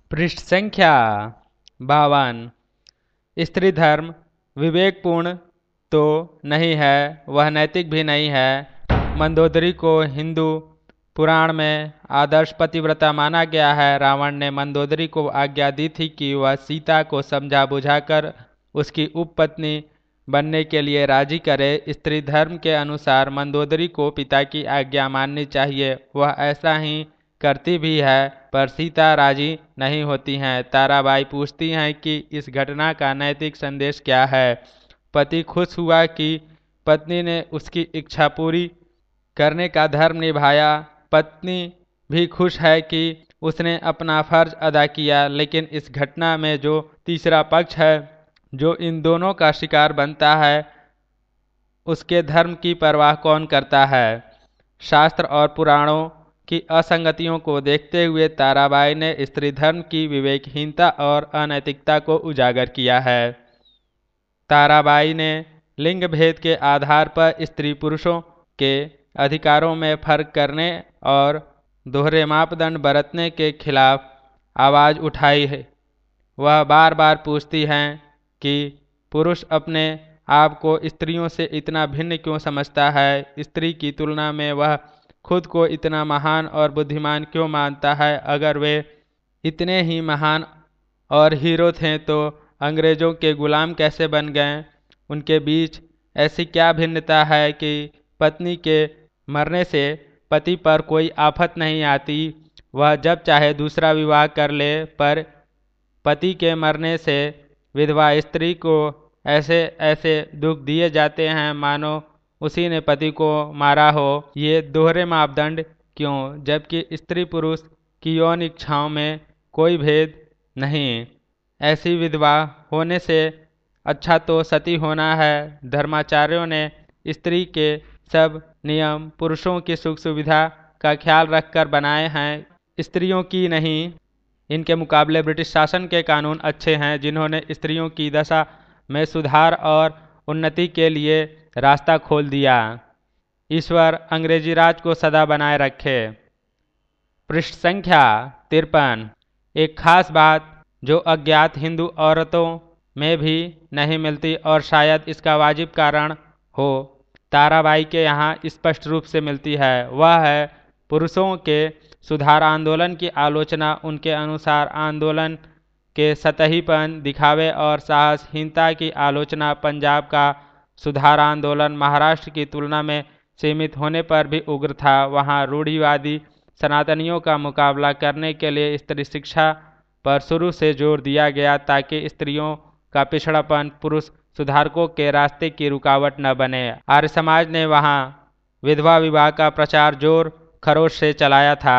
पृष्ठ संख्या 52। स्त्री धर्म विवेकपूर्ण तो नहीं है, वह नैतिक भी नहीं है। मंदोदरी को हिंदू पुराण में आदर्श पतिव्रता माना गया है। रावण ने मंदोदरी को आज्ञा दी थी कि वह सीता को समझा बुझाकर उसकी उपपत्नी बनने के लिए राजी करे। स्त्री धर्म के अनुसार मंदोदरी को पिता की आज्ञा माननी चाहिए। वह ऐसा ही करती भी है, पर सीता राजी नहीं होती हैं। ताराबाई पूछती हैं कि इस घटना का नैतिक संदेश क्या है। पति खुश हुआ कि पत्नी ने उसकी इच्छा पूरी करने का धर्म निभाया। पत्नी भी खुश है कि उसने अपना फर्ज अदा किया। लेकिन इस घटना में जो तीसरा पक्ष है, जो इन दोनों का शिकार बनता है, उसके धर्म की परवाह कौन करता है। शास्त्र और पुराणों की असंगतियों को देखते हुए ताराबाई ने स्त्री धर्म की विवेकहीनता और अनैतिकता को उजागर किया है। ताराबाई ने लिंग भेद के आधार पर स्त्री पुरुषों के अधिकारों में फर्क करने और दोहरे मापदंड बरतने के खिलाफ आवाज़ उठाई है। वह बार बार पूछती हैं कि पुरुष अपने आप को स्त्रियों से इतना भिन्न क्यों समझता है। स्त्री की तुलना में वह खुद को इतना महान और बुद्धिमान क्यों मानता है। अगर वे इतने ही महान और हीरो थे तो अंग्रेजों के गुलाम कैसे बन गए। उनके बीच ऐसी क्या भिन्नता है कि पत्नी के मरने से पति पर कोई आफत नहीं आती। वह जब चाहे दूसरा विवाह कर ले, पर पति के मरने से विधवा स्त्री को ऐसे ऐसे दुख दिए जाते हैं मानो उसी ने पति को मारा हो। ये दोहरे मापदंड क्यों, जबकि स्त्री पुरुष की यौन इच्छाओं में कोई भेद नहीं। ऐसी विधवा होने से अच्छा तो सती होना है। धर्माचार्यों ने स्त्री के सब नियम पुरुषों की सुख सुविधा का ख्याल रखकर बनाए हैं, स्त्रियों की नहीं। इनके मुकाबले ब्रिटिश शासन के कानून अच्छे हैं, जिन्होंने स्त्रियों की दशा में सुधार और उन्नति के लिए रास्ता खोल दिया। ईश्वर अंग्रेजी राज को सदा बनाए रखे। पृष्ठ संख्या 53। एक खास बात जो अज्ञात हिंदू औरतों में भी नहीं मिलती और शायद इसका वाजिब कारण हो, ताराबाई के यहाँ स्पष्ट रूप से मिलती है। वह है पुरुषों के सुधार आंदोलन की आलोचना। उनके अनुसार आंदोलन के सतहीपन, दिखावे और साहसहीनता की आलोचना। पंजाब का सुधार आंदोलन महाराष्ट्र की तुलना में सीमित होने पर भी उग्र था। वहाँ रूढ़िवादी सनातनियों का मुकाबला करने के लिए स्त्री शिक्षा पर शुरू से जोर दिया गया, ताकि स्त्रियों का पिछड़ापन पुरुष सुधारकों के रास्ते की रुकावट न बने। आर्य समाज ने वहाँ विधवा विवाह का प्रचार जोर खरोश से चलाया था।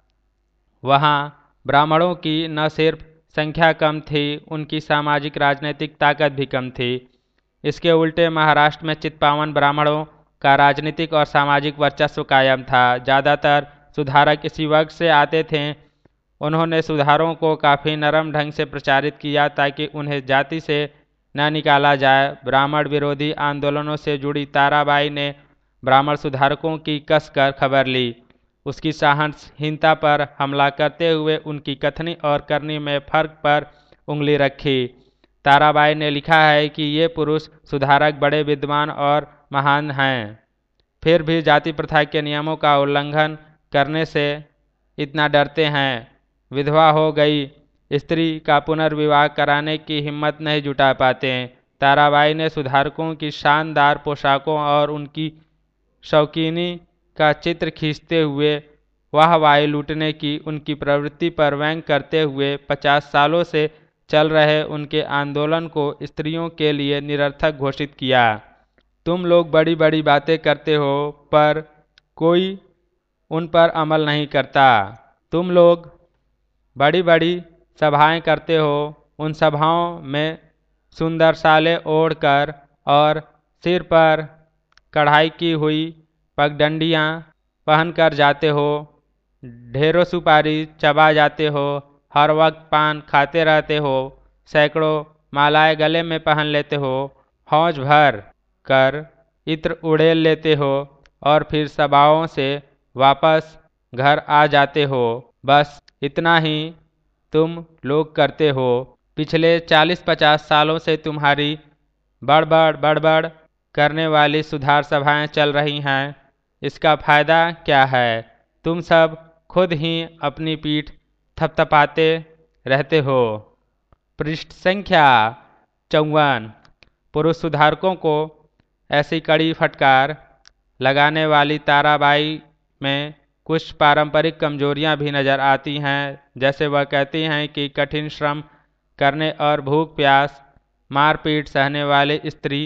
वहाँ ब्राह्मणों की न सिर्फ संख्या कम थी, उनकी सामाजिक राजनीतिक ताकत भी कम थी। इसके उल्टे महाराष्ट्र में चित्पावन ब्राह्मणों का राजनीतिक और सामाजिक वर्चस्व कायम था। ज़्यादातर सुधारक इसी वर्ग से आते थे। उन्होंने सुधारों को काफ़ी नरम ढंग से प्रचारित किया ताकि उन्हें जाति से न निकाला जाए। ब्राह्मण विरोधी आंदोलनों से जुड़ी ताराबाई ने ब्राह्मण सुधारकों की कसकर खबर ली। उसकी साहसहीनता पर हमला करते हुए उनकी कथनी और करनी में फर्क पर उंगली रखी। ताराबाई ने लिखा है कि ये पुरुष सुधारक बड़े विद्वान और महान हैं, फिर भी जाति प्रथा के नियमों का उल्लंघन करने से इतना डरते हैं। विधवा हो गई स्त्री का पुनर्विवाह कराने की हिम्मत नहीं जुटा पाते। ताराबाई ने सुधारकों की शानदार पोशाकों और उनकी शौकीनी का चित्र खींचते हुए वाहवाही लूटने की उनकी प्रवृत्ति पर व्यंग करते हुए 50 सालों से चल रहे उनके आंदोलन को स्त्रियों के लिए निरर्थक घोषित किया। तुम लोग बड़ी बड़ी बातें करते हो, पर कोई उन पर अमल नहीं करता। तुम लोग बड़ी बड़ी सभाएं करते हो, उन सभाओं में सुंदर साले ओढ़कर और सिर पर कढ़ाई की हुई पगडंडियाँ पहनकर जाते हो। ढेरों सुपारी चबा जाते हो, हर वक्त पान खाते रहते हो, सैकड़ों मालाएं गले में पहन लेते हो, हौज भर कर इत्र उड़ेल लेते हो और फिर सभाओं से वापस घर आ जाते हो। बस इतना ही तुम लोग करते हो। पिछले 40-50 सालों से तुम्हारी बड़बड़ करने वाली सुधार सभाएं चल रही हैं। इसका फायदा क्या है? तुम सब खुद ही अपनी पीठ थपथपाते रहते हो। पृष्ठ संख्या 54। पुरुष सुधारकों को ऐसी कड़ी फटकार लगाने वाली ताराबाई में कुछ पारंपरिक कमजोरियां भी नजर आती हैं। जैसे वह कहती हैं कि कठिन श्रम करने और भूख प्यास मारपीट सहने वाली स्त्री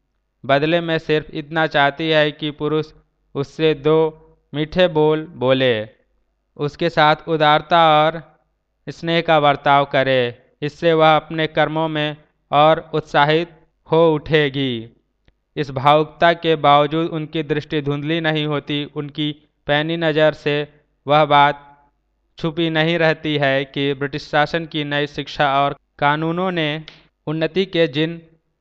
बदले में सिर्फ इतना चाहती है कि पुरुष उससे 2 मीठे बोल बोले, उसके साथ उदारता और स्नेह का बर्ताव करे। इससे वह अपने कर्मों में और उत्साहित हो उठेगी। इस भावुकता के बावजूद उनकी दृष्टि धुंधली नहीं होती। उनकी पैनी नज़र से वह बात छुपी नहीं रहती है कि ब्रिटिश शासन की नई शिक्षा और कानूनों ने उन्नति के जिन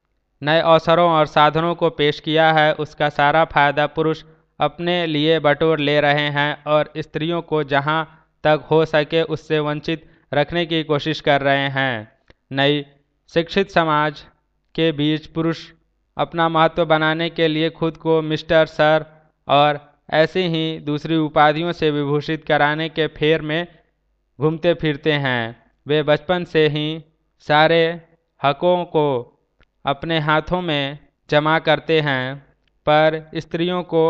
नए अवसरों और साधनों को पेश किया है, उसका सारा फायदा पुरुष अपने लिए बटोर ले रहे हैं और स्त्रियों को जहां तक हो सके उससे वंचित रखने की कोशिश कर रहे हैं। नई शिक्षित समाज के बीच पुरुष अपना महत्व बनाने के लिए खुद को मिस्टर, सर और ऐसी ही दूसरी उपाधियों से विभूषित कराने के फेर में घूमते फिरते हैं। वे बचपन से ही सारे हकों को अपने हाथों में जमा करते हैं, पर स्त्रियों को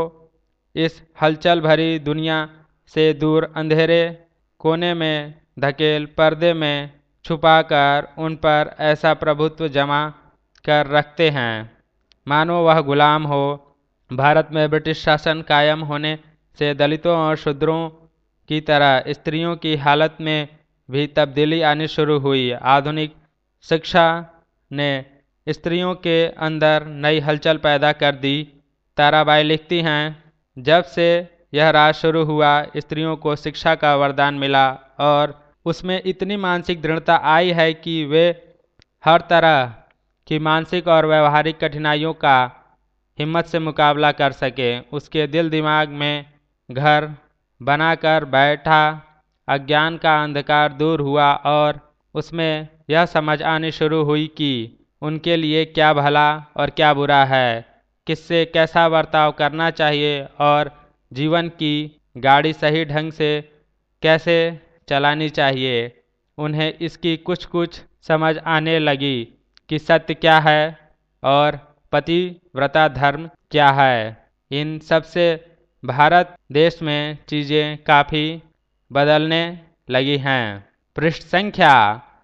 इस हलचल भरी दुनिया से दूर अंधेरे कोने में धकेल पर्दे में छुपाकर उन पर ऐसा प्रभुत्व जमा कर रखते हैं मानो वह गुलाम हो। भारत में ब्रिटिश शासन कायम होने से दलितों और शूद्रों की तरह स्त्रियों की हालत में भी तब्दीली आनी शुरू हुई। आधुनिक शिक्षा ने स्त्रियों के अंदर नई हलचल पैदा कर दी। ताराबाई लिखती हैं, जब से यह राज शुरू हुआ स्त्रियों को शिक्षा का वरदान मिला और उसमें इतनी मानसिक दृढ़ता आई है कि वे हर तरह की मानसिक और व्यवहारिक कठिनाइयों का हिम्मत से मुकाबला कर सके। उसके दिल दिमाग में घर बनाकर बैठा अज्ञान का अंधकार दूर हुआ और उसमें यह समझ आनी शुरू हुई कि उनके लिए क्या भला और क्या बुरा है, किससे कैसा बर्ताव करना चाहिए और जीवन की गाड़ी सही ढंग से कैसे चलानी चाहिए। उन्हें इसकी कुछ कुछ समझ आने लगी कि सत्य क्या है और पतिव्रता धर्म क्या है। इन सब से भारत देश में चीज़ें काफ़ी बदलने लगी हैं। पृष्ठ संख्या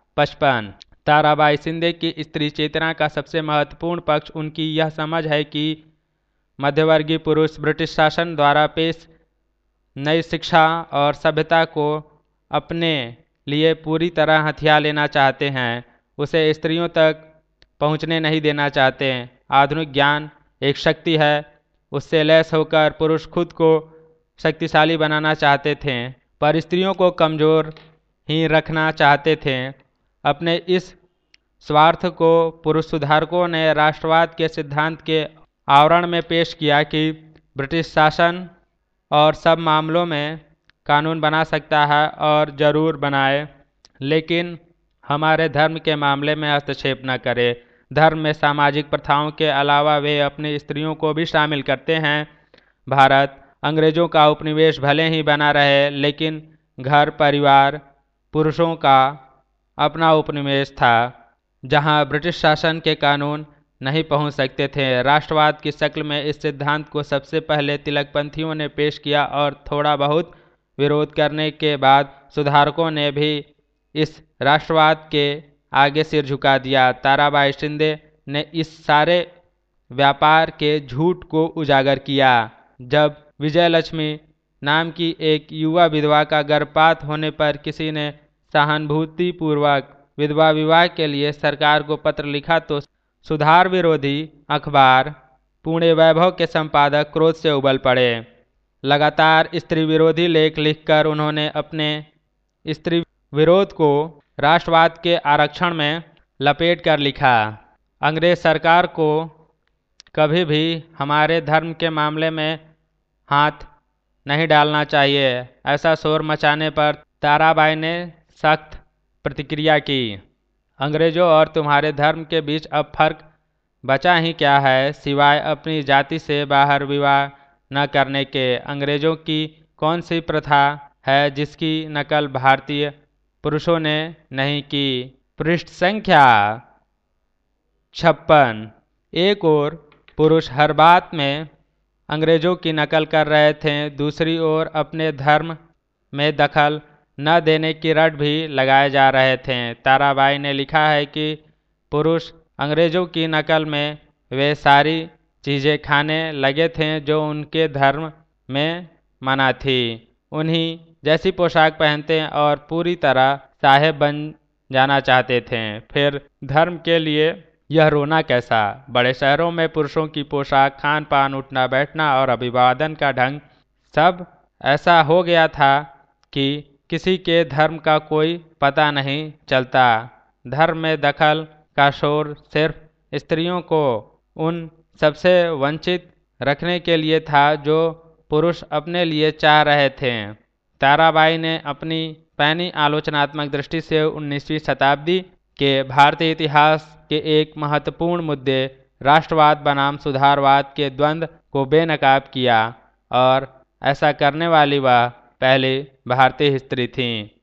55। ताराबाई शिंदे की स्त्री चेतना का सबसे महत्वपूर्ण पक्ष उनकी यह समझ है कि मध्यवर्गीय पुरुष ब्रिटिश शासन द्वारा पेश नई शिक्षा और सभ्यता को अपने लिए पूरी तरह हथिया लेना चाहते हैं, उसे स्त्रियों तक पहुंचने नहीं देना चाहते। आधुनिक ज्ञान एक शक्ति है, उससे लैस होकर पुरुष खुद को शक्तिशाली बनाना चाहते थे, पर स्त्रियों को कमज़ोर ही रखना चाहते थे। अपने इस स्वार्थ को पुरुष सुधारकों ने राष्ट्रवाद के सिद्धांत के आवरण में पेश किया कि ब्रिटिश शासन और सब मामलों में कानून बना सकता है और ज़रूर बनाए, लेकिन हमारे धर्म के मामले में हस्तक्षेप न करे। धर्म में सामाजिक प्रथाओं के अलावा वे अपनी स्त्रियों को भी शामिल करते हैं। भारत अंग्रेजों का उपनिवेश भले ही बना रहे, लेकिन घर परिवार पुरुषों का अपना उपनिवेश था, जहां ब्रिटिश शासन के कानून नहीं पहुंच सकते थे। राष्ट्रवाद की शक्ल में इस सिद्धांत को सबसे पहले तिलकपंथियों ने पेश किया और थोड़ा बहुत विरोध करने के बाद सुधारकों ने भी इस राष्ट्रवाद के आगे सिर झुका दिया। ताराबाई शिंदे ने इस सारे व्यापार के झूठ को उजागर किया। जब विजयलक्ष्मी नाम की एक युवा विधवा का गर्भपात होने पर किसी ने सहानुभूतिपूर्वक विधवा विवाह के लिए सरकार को पत्र लिखा तो सुधार विरोधी अखबार पुणे वैभव के संपादक क्रोध से उबल पड़े। लगातार स्त्री विरोधी लेख लिखकर उन्होंने अपने स्त्री विरोध को राष्ट्रवाद के आरक्षण में लपेट कर लिखा। अंग्रेज सरकार को कभी भी हमारे धर्म के मामले में हाथ नहीं डालना चाहिए। ऐसा शोर मचाने पर ताराबाई ने सख्त प्रतिक्रिया की। अंग्रेजों और तुम्हारे धर्म के बीच अब फर्क बचा ही क्या है, सिवाय अपनी जाति से बाहर विवाह न करने के। अंग्रेजों की कौन सी प्रथा है जिसकी नकल भारतीय पुरुषों ने नहीं की। पृष्ठ संख्या 56। एक ओर पुरुष हर बात में अंग्रेजों की नकल कर रहे थे, दूसरी ओर अपने धर्म में दखल न देने की रट भी लगाए जा रहे थे। ताराबाई ने लिखा है कि पुरुष अंग्रेजों की नकल में वे सारी चीज़ें खाने लगे थे जो उनके धर्म में मना थी। उन्हीं जैसी पोशाक पहनते और पूरी तरह साहेब बन जाना चाहते थे। फिर धर्म के लिए यह रोना कैसा। बड़े शहरों में पुरुषों की पोशाक, खान पान, उठना बैठना और अभिवादन का ढंग सब ऐसा हो गया था कि किसी के धर्म का कोई पता नहीं चलता। धर्म में दखल का शोर सिर्फ स्त्रियों को उन सबसे वंचित रखने के लिए था जो पुरुष अपने लिए चाह रहे थे। ताराबाई ने अपनी पैनी आलोचनात्मक दृष्टि से 19वीं शताब्दी के भारतीय इतिहास के एक महत्वपूर्ण मुद्दे राष्ट्रवाद बनाम सुधारवाद के द्वंद्व को बेनकाब किया, और ऐसा करने वाली वह पहली भारतीय स्त्री थीं।